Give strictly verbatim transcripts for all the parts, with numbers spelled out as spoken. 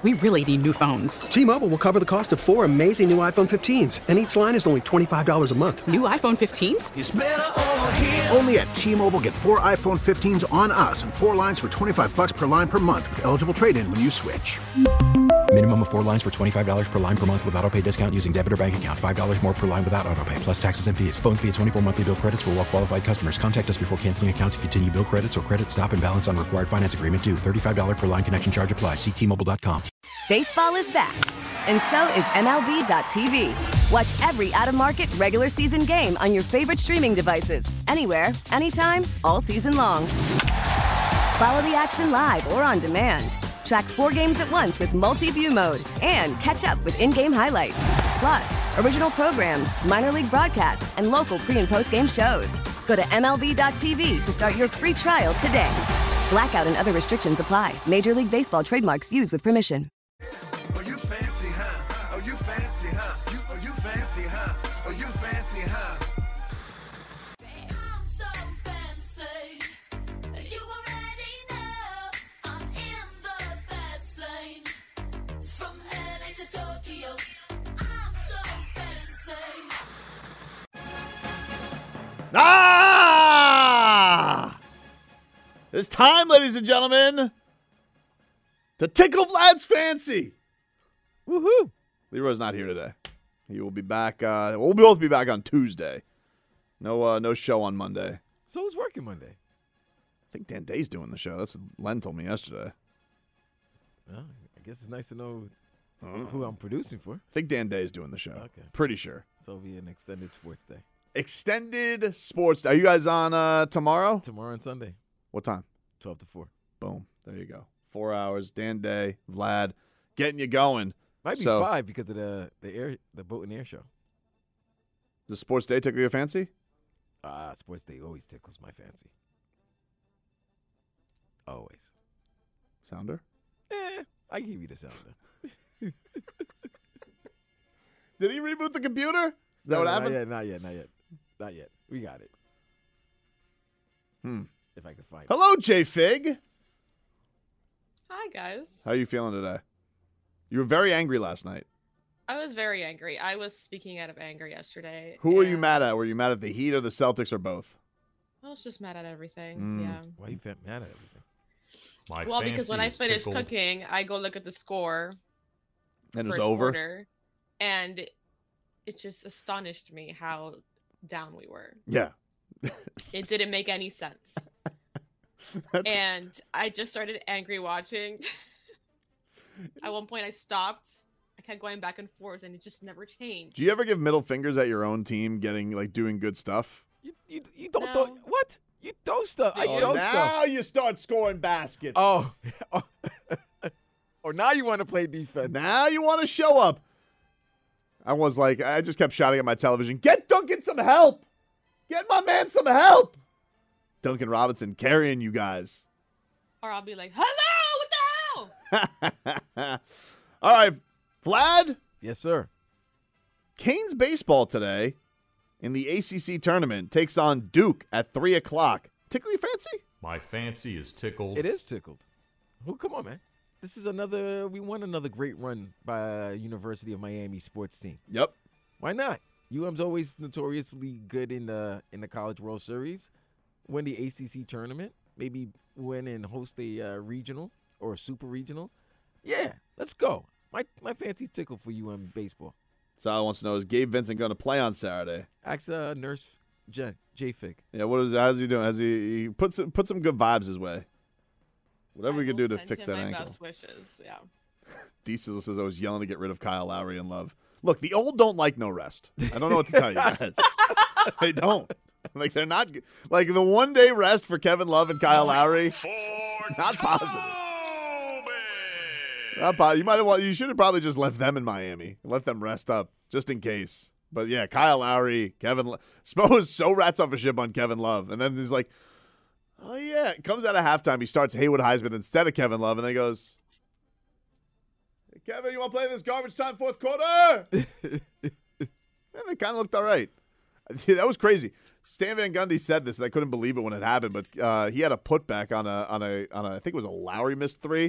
we really need new phones. T-Mobile will cover the cost of four amazing new iPhone fifteens, and each line is only twenty-five dollars a month. New iPhone fifteens? It's better over here. Only at T-Mobile, get four iPhone fifteens on us and four lines for twenty-five dollars per line per month with eligible trade-in when you switch. Minimum of four lines for twenty-five dollars per line per month with autopay discount using debit or bank account. five dollars more per line without autopay, plus taxes and fees. Phone fee at twenty-four monthly bill credits for well-qualified customers. Contact us before canceling account to continue bill credits or credit stop and balance on required finance agreement due. thirty-five dollars per line connection charge applies. See T Mobile dot com. Baseball is back, and so is M L B dot T V. Watch every out-of-market regular season game on your favorite streaming devices. Anywhere, anytime, all season long. Follow the action live or on demand. Track four games at once with multi-view mode and catch up with in-game highlights. Plus, original programs, minor league broadcasts, and local pre- and post-game shows. Go to M L B dot T V to start your free trial today. Blackout and other restrictions apply. Major League Baseball trademarks used with permission. Oh, you fancy, huh? Oh, you fancy, huh? You, oh, you fancy, huh? Oh, you fancy, huh? I'm so fancy. You already know I'm in the fast lane. From L A to Tokyo, I'm so fancy. Ah! It's time, ladies and gentlemen, to tickle Vlad's fancy. Woohoo! Leroy's not here today. He will be back. Uh, we'll both be back on Tuesday. No, uh, no show on Monday. So who's working Monday? I think Dan Day's doing the show. That's what Len told me yesterday. Well, I guess it's nice to know who I'm producing for. I think Dan Day's doing the show. Okay. Pretty sure. So it'll be an extended sports day. Extended sports day. Are you guys on uh, tomorrow? Tomorrow and Sunday. What time? twelve to four. Boom. There you go. Four hours. Dan Day, Vlad, getting you going. Might be so, five because of the the air the boat and air show. Does sports day tickle your fancy? Ah, uh, sports day always tickles my fancy. Always. Sounder? Eh, I give you the sounder. Did he reboot the computer? Is that no, what no, happened? Not yet, not yet, not yet. Not yet. We got it. Hmm. If I can find Hello, J Fig. Hi, guys. How are you feeling today? You were very angry last night. I was very angry. I was speaking out of anger yesterday. Who were you mad at? Were you mad at the Heat or the Celtics or both? I was just mad at everything. Mm. Yeah. Why are you mad at everything? My well, because when I fancy is finish tickled. cooking, I go look at the score. And it was first over? quarter, and it just astonished me how down we were. Yeah. It didn't make any sense. And I just started angry watching. At one point, I stopped. I kept going back and forth, and it just never changed. Do you ever give middle fingers at your own team getting, like, doing good stuff? You you, you don't No. throw what? You throw stuff. I Oh, throw now stuff. you start scoring baskets. Oh. oh. Or now you want to play defense. Now you want to show up. I was like, I just kept shouting at my television, get Duncan some help. Get my man some help. Duncan Robinson carrying you guys. Or I'll be like, hello, what the hell? All right, Vlad. Yes, sir. Canes baseball today in the A C C tournament takes on Duke at three o'clock. Tickle your fancy? My fancy is tickled. It is tickled. Who? Come on, man. This is another. We won another great run by University of Miami sports team. Yep. Why not? U M's always notoriously good in the in the College World Series. Win the A C C tournament. Maybe win and host a uh, regional or a super regional. Yeah, let's go. My my fancy's tickled for U M baseball. So all I wants to know is Gabe Vincent going to play on Saturday? Ask uh, Nurse J J-Fig. Yeah, what is? How's he doing? Has he, he put some put some good vibes his way? Whatever I we can will do to send fix him that my ankle. Best wishes. Yeah. D Sizzle says I was yelling to get rid of Kyle Lowry in love. Look, the old don't like no rest. I don't know what to tell you guys. They don't. Like they're not like the one day rest for Kevin Love and Kyle Lowry. Not positive. Not positive. You might have. You should have probably just left them in Miami and let them rest up just in case. But yeah, Kyle Lowry, Kevin. Lo- Spo is so rats off a ship on Kevin Love, and then he's like, "Oh yeah." It comes out of halftime. He starts Haywood Highsmith instead of Kevin Love, and then he goes, "Hey, Kevin, you want to play this garbage time fourth quarter?" And they kind of looked all right. That was crazy. Stan Van Gundy said this, and I couldn't believe it when it happened. But uh, he had a putback on a on a on a I think it was a Lowry missed three,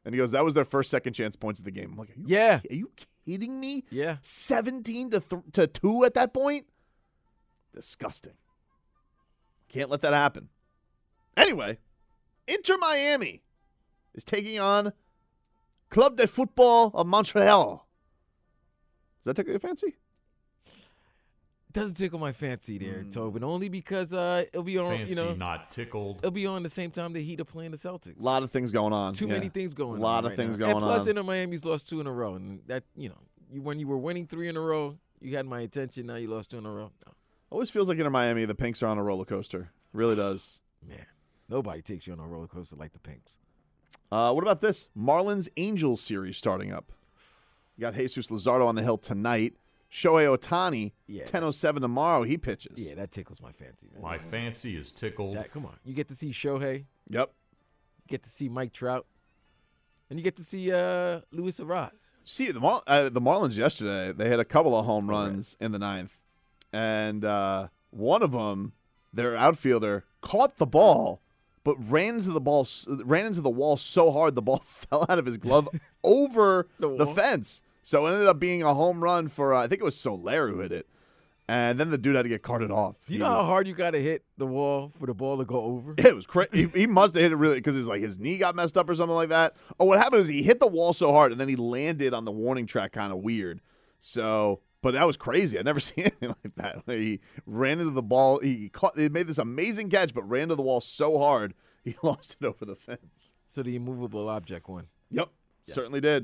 And he goes, that was their first second chance points of the game. I'm like, are you, Yeah. are you kidding me? Yeah. seventeen to th- to two at that point? Disgusting. Can't let that happen. Anyway, Inter Miami is taking on Club de Football of Montreal. Does that tickle your fancy? Doesn't tickle my fancy there, Mm. Tobin. Only because uh, it'll be on. Fancy, you know, not tickled. it'll be on the same time the Heat are playing the Celtics. A lot of things going on. Too yeah. many things going on. A lot of right things now. going and plus, on. Inter Miami's lost two in a row, and that you know, you, when you were winning three in a row, you had my attention. Now you lost two in a row. No. Always feels like Inter Miami, the Pinks are on a roller coaster. Really does. Man, nobody takes you on a roller coaster like the Pinks. Uh, what about this? Marlins Angels series starting up. You got Jesus Luzardo on the hill tonight. Shohei Ohtani, Yeah, ten oh seven tomorrow, he pitches. Yeah, that tickles my fancy. Man. My fancy is tickled. That, come on, you get to see Shohei, Yep. you get to see Mike Trout, and you get to see uh, Luis Arraez. See, the Mar- uh, the Marlins yesterday, they had a couple of home runs in the ninth. And uh, one of them, their outfielder, caught the ball, but ran into the ball, ran into the wall so hard the ball fell out of his glove over The the wall? fence. So it ended up being a home run for, uh, I think it was Soler who hit it. And then the dude had to get carted off. Do you He know how was- hard you got to hit the wall for the ball to go over? It was crazy. He, he must have hit it really because his like his knee got messed up or something like that. Oh, what happened is he hit the wall so hard and then he landed on the warning track, kind of weird. So, but that was crazy. I'd never seen anything like that. He ran into the ball. He caught. He made this amazing catch, but ran to the wall so hard he lost it over the fence. So the immovable object won. Yep, Yes. certainly did.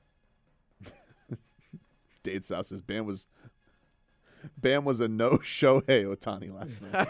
Dade South says Bam was Bam was a no Shohei Ohtani last night.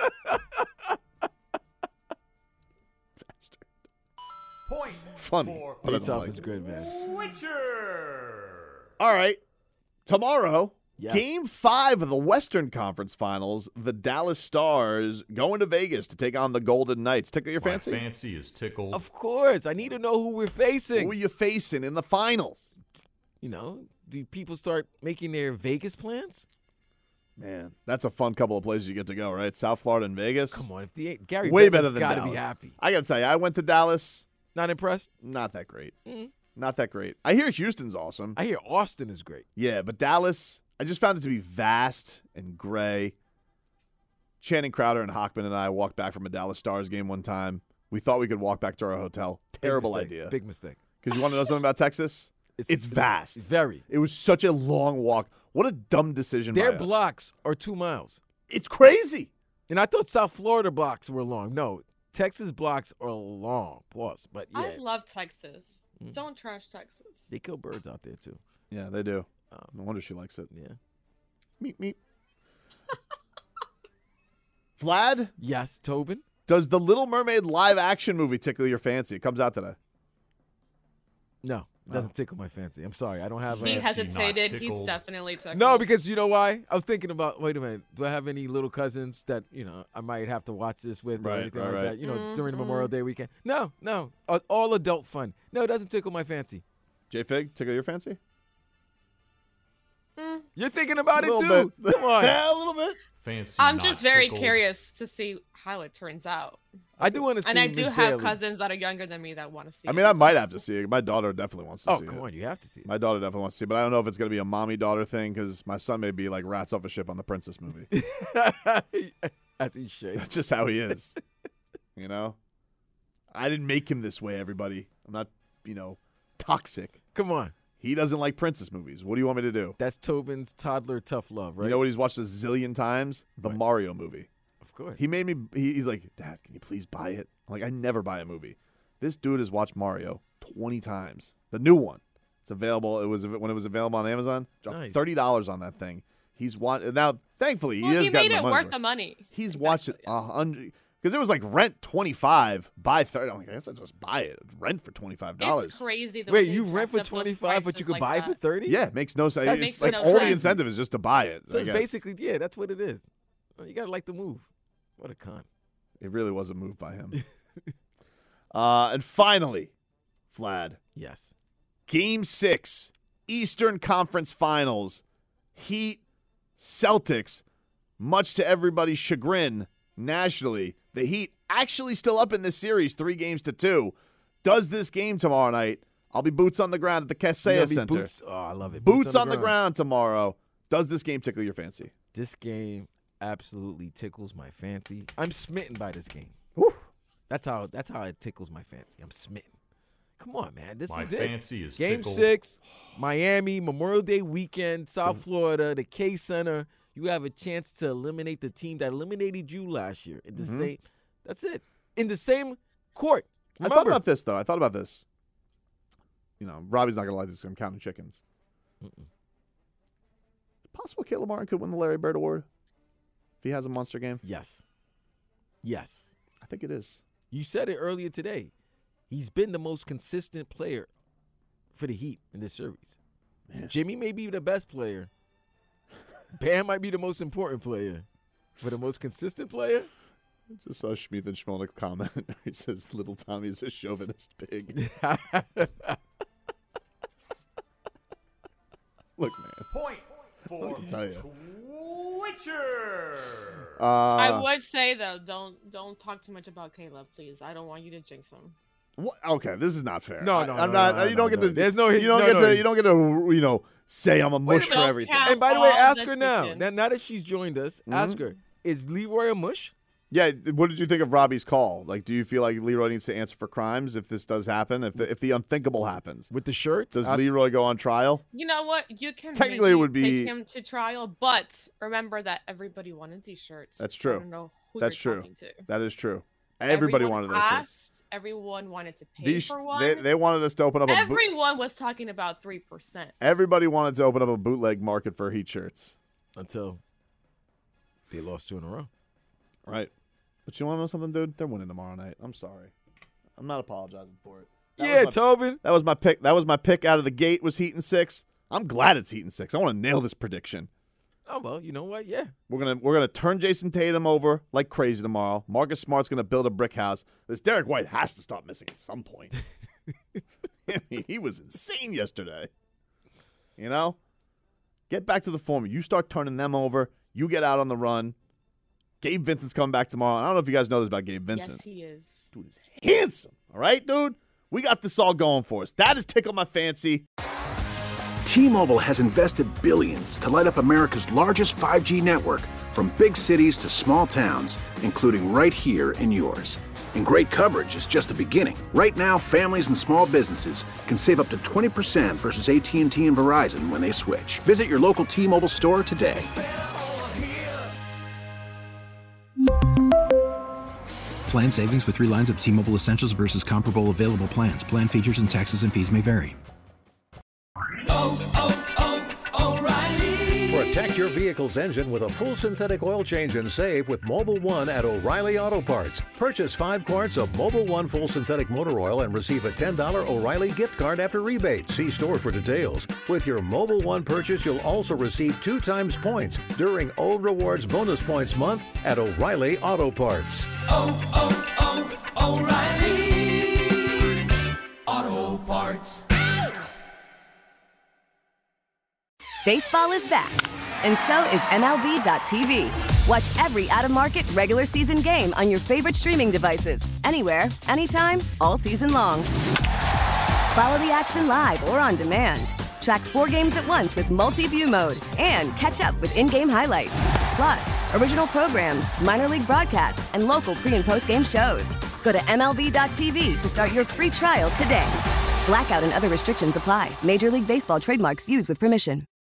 Bastard. Point Funny, for but I Dade don't South like is it. good, man. Witcher. All right. Tomorrow, Yes. game five of the Western Conference Finals, the Dallas Stars going to Vegas to take on the Golden Knights. Tickle your My fancy? fancy is tickled. Of course, I need to know who we're facing. Who are you facing in the finals? You know, do people start making their Vegas plans? Man, that's a fun couple of places you get to go, right? South Florida and Vegas. Come on, if the Gary Way Bettman's better than gotta Dallas. be happy. I got to tell you, I went to Dallas. Not impressed? Not that great. Mm. Not that great. I hear Houston's awesome. I hear Austin is great. Yeah, but Dallas, I just found it to be vast and gray. Channing Crowder and Hockman and I walked back from a Dallas Stars game one time. We thought we could walk back to our hotel. Big Terrible mistake. idea. Big mistake. Because you want to know something about Texas? It's, vast. It's very. It was such a long walk. What a dumb decision Their by us. blocks are two miles. It's crazy. And I thought South Florida blocks were long. No, Texas blocks are long. Pause. But yeah, I love Texas. Mm. Don't trash Texas. they kill birds out there too. Yeah, they do. Um, No wonder she likes it. Yeah. Meep, meep. Vlad, Yes, Tobin. does the Little Mermaid live action movie tickle your fancy? It comes out today. No, it doesn't tickle my fancy. I'm sorry. I don't have He a. Fancy, not hesitated. He's tickled. definitely tickled. No, because you know why? I was thinking about. Wait a minute. Do I have any little cousins that you know I might have to watch this with or Right, anything right, like right. that? You know, Mm-hmm. during the Memorial Day weekend. No, no. Uh, all adult fun. No, it doesn't tickle my fancy. J Fig, tickle your fancy? Mm. You're thinking about A it little too. bit. Come on. Yeah, a little bit. Fancy, I'm not just very tickled. curious to see how it turns out. I do want to see. And I do Miss have Bailey. cousins that are younger than me that want to see I it. mean, I might have to see it. My daughter definitely wants to Oh see come it. on, you have to see it. My daughter definitely wants to see it, but I don't know if it's going to be a mommy-daughter thing because my son may be like rats off a ship on the Princess movie. As he should. That's just how he is. You know? I didn't make him this way, everybody. I'm not, you know, toxic. Come on. He doesn't like princess movies. What do you want me to do? That's Tobin's toddler tough love, right? You know what he's watched a zillion times? The What? Mario movie. Of course. He made me, he, he's like, Dad, can you please buy it? I'm like, I never buy a movie. This dude has watched Mario twenty times. The new one. It's available. It was when it was available on Amazon. Dropped Nice. thirty dollars on that thing. He's watched, now, thankfully, Well, he has he gotten made the it money worth for the money. He's Exactly, watched it yeah. a hundred because it was like rent twenty five, buy thirty. I'm like, I guess I just buy it. Rent for twenty five dollars. It's crazy. the Wait, way you they rent for jacked up those twenty-five, but you prices could like buy it for that. thirty? Yeah, it makes no sense. That It's makes like no all the sense. incentive is just to buy it. So I it's guess. basically, yeah, that's what it is. Well, you gotta like the move. What a con. It really was a move by him. uh, and finally, Vlad, Yes. Game Six, Eastern Conference Finals, Heat, Celtics. Much to everybody's chagrin, nationally, the Heat actually still up in this series, three games to two. Does this game tomorrow night? I'll be boots on the ground at the You Kaseya gotta be Center. Boots, oh, I love it. Boots, on, the, ground. tomorrow. Does this game tickle your fancy? This game absolutely tickles my fancy. I'm smitten by this game. Woo. That's how that's how it tickles my fancy. I'm smitten. Come on, man. This My is it. fancy is Game tickled. six, Miami, Memorial Day weekend, South Florida, the K Center. You have a chance to eliminate the team that eliminated you last year. In the Mhm. same, that's it. In the same court. I thought Remember, about this, though. I thought about this. You know, Robbie's not going to like this. I'm counting chickens. Mm-mm. Possible Caleb Martin could win the Larry Bird Award if he has a monster game? Yes. Yes. I think it is. You said it earlier today. He's been the most consistent player for the Heat in this series. Man. Jimmy may be the best player. Bam might be the most important player. But the most consistent player? Just saw Schmeath and Schmelnick's comment. He says, little Tommy's a chauvinist pig. Look, man. Point for What to tell you. Twitcher. Uh, I would say though, don't don't talk too much about Caleb, please. I don't want you to jinx him. What? Okay, this is not fair. No, I- no, I'm no, not. no, you no, don't get no. to. There's no- You don't no, get no. to. You don't get to. You know, say I'm a mush for Don't everything. count And by the way, all ask the her now. chickens. now. Now that she's joined us, Mm-hmm. ask her, is Leroy a mush? Yeah. What did you think of Robbie's call? Like, do you feel like Leroy needs to answer for crimes if this does happen? If the, if the unthinkable happens, With the shirt? does I- Leroy go on trial? You know what? You can Technically, it maybe would be- take him to trial, but remember that everybody wanted these shirts. That's I true. don't know who That's you're true. talking to. That is true. Everybody Everyone wanted those shirts. asked, Everyone wanted to pay These, for one. they, they wanted us to open up a. Boot, Everyone was talking about three percent. everybody wanted to open up a bootleg market for Heat shirts. Until they lost two in a row. Right. But you want to know something, dude? They're winning tomorrow night. I'm sorry. I'm not apologizing for it. That Yeah, was my, Tobin. That was my pick. That was my pick out of the gate. Was Heat in six. I'm glad it's Heat in six. I want to nail this prediction. Oh, well, you know what? Yeah. We're gonna we're gonna turn Jason Tatum over like crazy tomorrow. Marcus Smart's gonna build a brick house. This Derek White has to stop missing at some point. I mean, he was insane yesterday. You know, get back to the form. You start turning them over. You get out on the run. Gabe Vincent's coming back tomorrow. I don't know if you guys know this about Gabe Vincent. Yes, he is. Dude is handsome. All right, dude. We got this all going for us. That is Tickle My Fancy. T-Mobile has invested billions to light up America's largest five G network, from big cities to small towns, including right here in yours. And great coverage is just the beginning. Right now, families and small businesses can save up to twenty percent versus A T and T and Verizon when they switch. Visit your local T-Mobile store today. Plan savings with three lines of T-Mobile Essentials versus comparable available plans. Plan features and taxes and fees may vary. Protect your vehicle's engine with a full synthetic oil change and save with Mobile One at O'Reilly Auto Parts. Purchase five quarts of Mobile One full synthetic motor oil and receive a ten dollars O'Reilly gift card after rebate. See store for details. With your Mobile One purchase, you'll also receive two times points during O Rewards Bonus Points Month at O'Reilly Auto Parts. Oh, oh, oh, O'Reilly Auto Parts. Baseball is back, and so is M L B dot T V. Watch every out-of-market regular season game on your favorite streaming devices, anywhere, anytime, all season long. Follow the action live or on demand. Track four games at once with multi-view mode and catch up with in-game highlights. Plus, original programs, minor league broadcasts, and local pre- and post-game shows. Go to M L B dot T V to start your free trial today. Blackout and other restrictions apply. Major League Baseball trademarks used with permission.